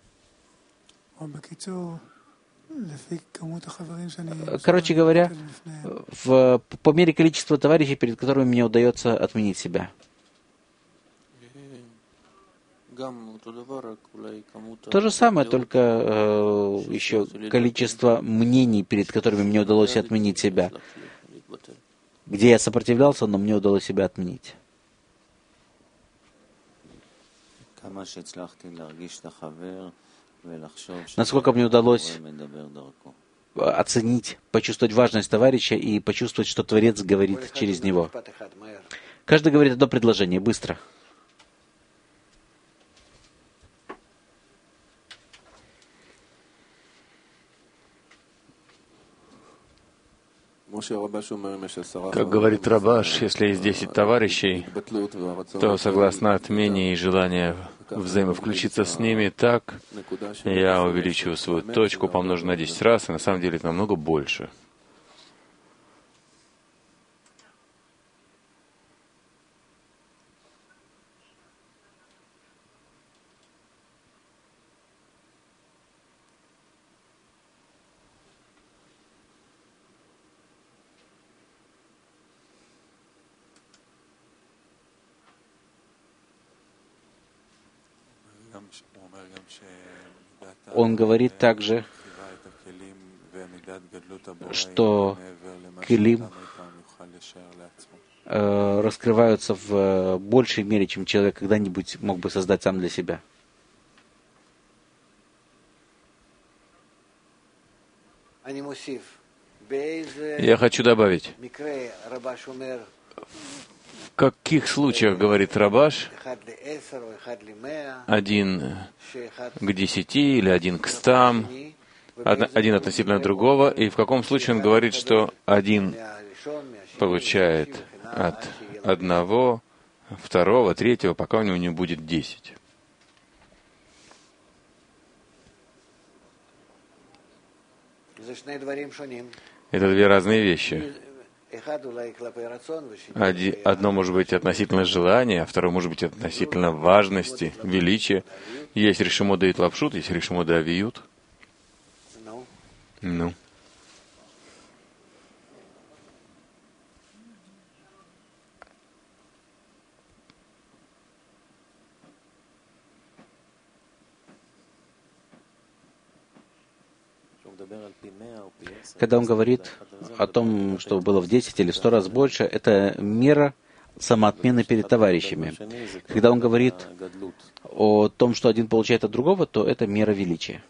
Короче говоря, по мере количества товарищей, перед которыми мне удается отменить себя. То же самое, только еще количество мнений, перед которыми мне удалось отменить себя. Где я сопротивлялся, но мне удалось себя отменить. Насколько мне удалось оценить, почувствовать важность товарища и почувствовать, что Творец говорит через него. Каждый говорит одно предложение, быстро. Как говорит Рабаш, если есть 10 товарищей, то согласно отмене и желанию взаимовключиться с ними, так я увеличиваю свою точку, помножу на 10 раз, и на самом деле это намного больше. Он говорит также, что келим раскрываются в большей мере, чем человек когда-нибудь мог бы создать сам для себя. Я хочу добавить, в каких случаях, говорит Рабаш, 1 к 10 или 1 к 100, один относительно другого, и в каком случае он говорит, что один получает от одного, второго, третьего, пока у него не будет 10. Это две разные вещи. Одно может быть относительно желания, а второе может быть относительно важности, величия. Есть Ришимо Даит Лапшут, есть Ришимо да Авиют. Ну. Когда он говорит о том, что было в 10 или 100 раз больше, это мера самоотмены перед товарищами. Когда он говорит о том, что один получает от другого, то это мера величия.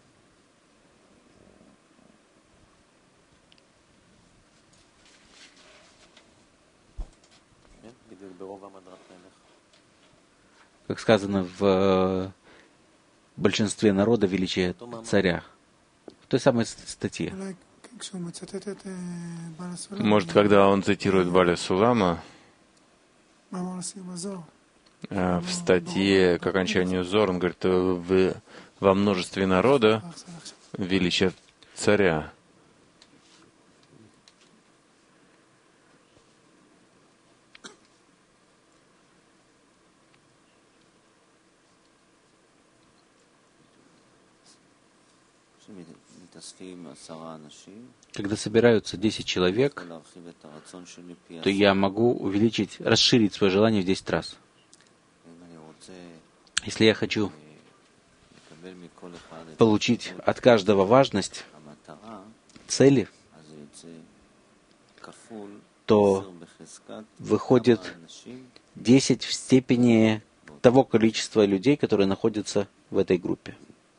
Как сказано в большинстве народа, величие царя. В той самой статье. Может, когда он цитирует Баля Сулама, в статье к окончанию Зор, он говорит, во множестве народа величие царя. Когда собираются 10 человек, то я могу расширить свое желание в 10 раз. Если я хочу получить от каждого важность, цели, то выходит 10 в степени того количества людей, которые находятся в этой группе.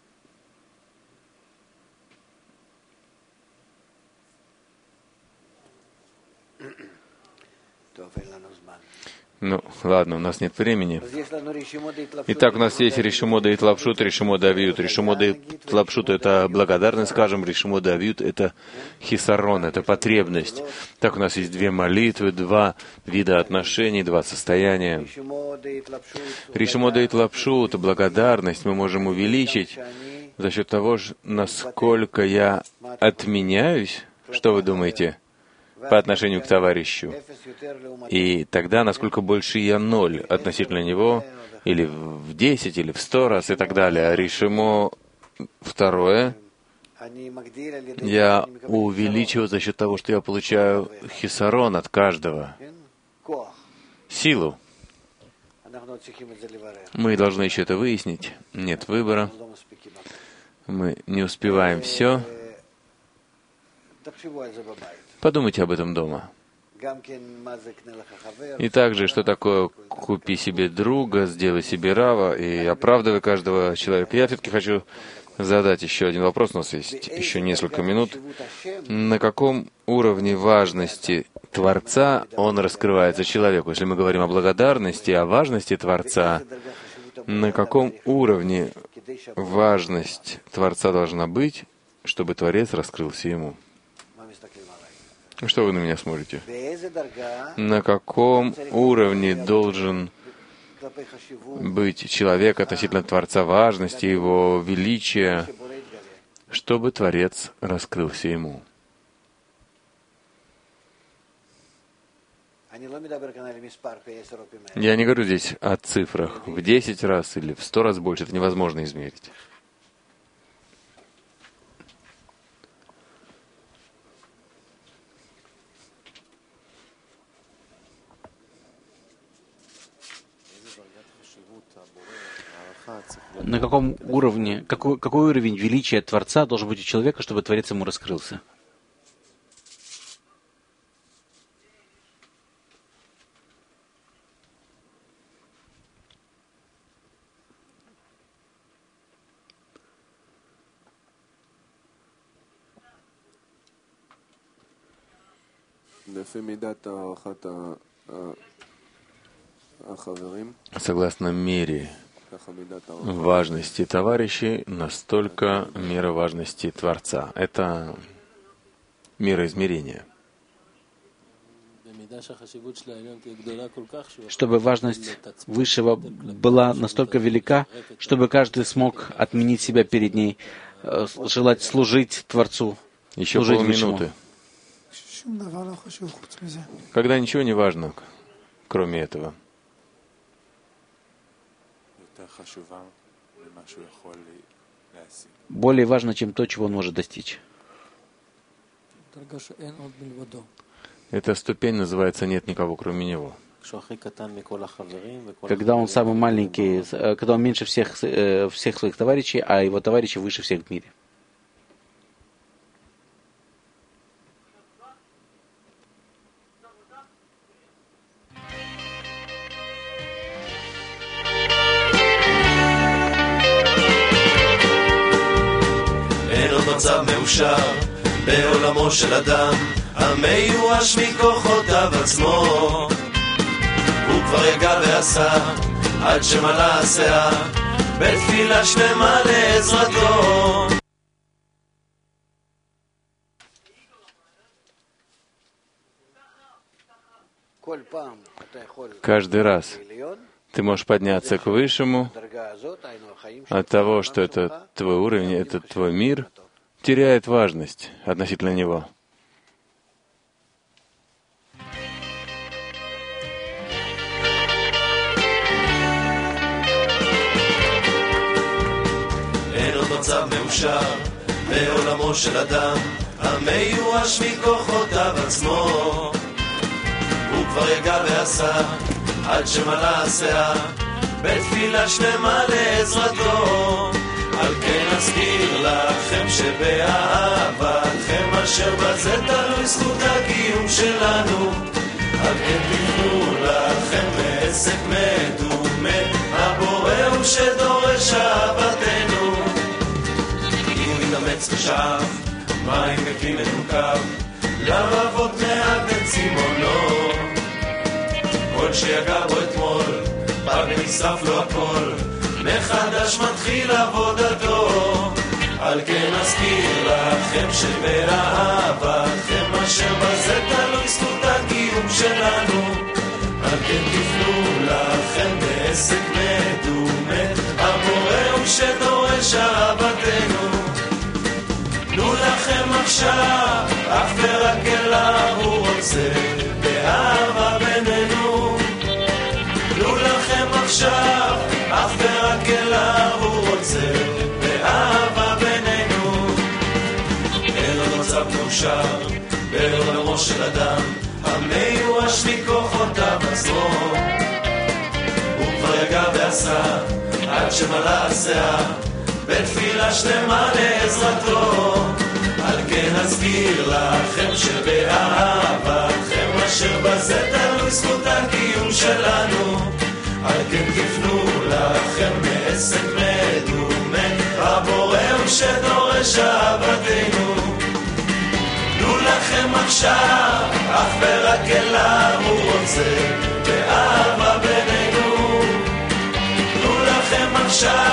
Ну, ладно, у нас нет времени. Итак, у нас есть Ришимода и Тлапшут, Ришимода Авиют. Ришимода и Тлапшут — это благодарность, скажем, Ришимода Авиют — это хисарон, это потребность. Так, у нас есть 2 молитвы, 2 вида отношений, 2 состояния. Ришимода и Тлапшут — благодарность мы можем увеличить за счет того, насколько я отменяюсь. Что вы думаете? По отношению к товарищу. И тогда, насколько больше я 0 относительно него, или в 10, или в 100 раз, и так далее. Ришимо второе. Я увеличиваю за счет того, что я получаю хисарон от каждого. Силу. Мы должны еще это выяснить. Нет выбора. Мы не успеваем все. Подумайте об этом дома. И также, что такое «купи себе друга, сделай себе рава» и оправдывай каждого человека. Я все-таки хочу задать еще один вопрос, у нас есть еще несколько минут. На каком уровне важности Творца он раскрывается человеку? Если мы говорим о благодарности, о важности Творца, на каком уровне важность Творца должна быть, чтобы Творец раскрылся ему? Что вы на меня смотрите? На каком уровне должен быть человек относительно Творца, важности его, величия, чтобы Творец раскрылся ему? Я не говорю здесь о цифрах. В 10 раз или в 100 раз больше это невозможно измерить. На каком уровне, какой уровень величия Творца должен быть у человека, чтобы Творец ему раскрылся? Согласно мере важности товарищей, настолько мера важности Творца. Это мера измерения. Чтобы важность Высшего была настолько велика, чтобы каждый смог отменить себя перед ней, желать служить Творцу, еще служить полминуты. Когда ничего не важно, кроме этого. Более важно, чем то, чего он может достичь. Эта ступень называется «нет никого, кроме него». Когда он самый маленький, когда он меньше всех своих товарищей, а его товарищи выше всех в мире. מצב מאושר בעולמו של אדם המיואש מכוחותיו עצמו הוא כבר יגע ועשה עד שמלא הסאה בתפילה שלמה לעזרתו Каждый раз ты можешь подняться к Высшему от того, что это твой уровень, это твой мир, теряет важность относительно него. בעולמו של אדם המיואש מכוחותיו עצמו. הוא כבר יגע ועשה עד שמלא הסאה בתפילה שלמה לעזרתו. על כן אזכיר לכם שבאהבתכם אשר בזה תלוי זכות הקיום שלנו. על כן תפנו לכם מעסק מדומה, הבורא הוא שדורש אהבתנו. אם הוא מתאמץ ושאף מים בפי מנוקב, לרבות מעט את צימונו. כל שיגע בו אתמול פג ונשרף לו הכל, מחדש מתחיל עבודתו. על כן אזכיר לכם שבאהבתכם אשר בזה תלוי זכות הקיום שלנו. על כן תפנו לכם בעסק מדומה, הבורא הוא שדורש אהבתנו. תנו לכם עכשיו אך ורק אליו הוא רוצה באהבה בינינו. תנו לכם עכשיו אך ורק אליו הוא רוצה באהבה בינינו. אין עוד מצב מאושר בעולמו של אדם המיואש מכוחותיו עצמו. הוא כבר יגע ועשה עד שמלא הסאה בתפילה שלמה לעזרתו. על כן אזכיר לכם שבאהבתכם אשר בזה תלוי זכות הקיום שלנו. על כן תפנו לכם מעסק מדומה, הבורא הוא שדורש אהבתנו. תנו לכם עכשיו אך ורק אליו הוא רוצה באהבה בינינו. תנו לכם עכשיו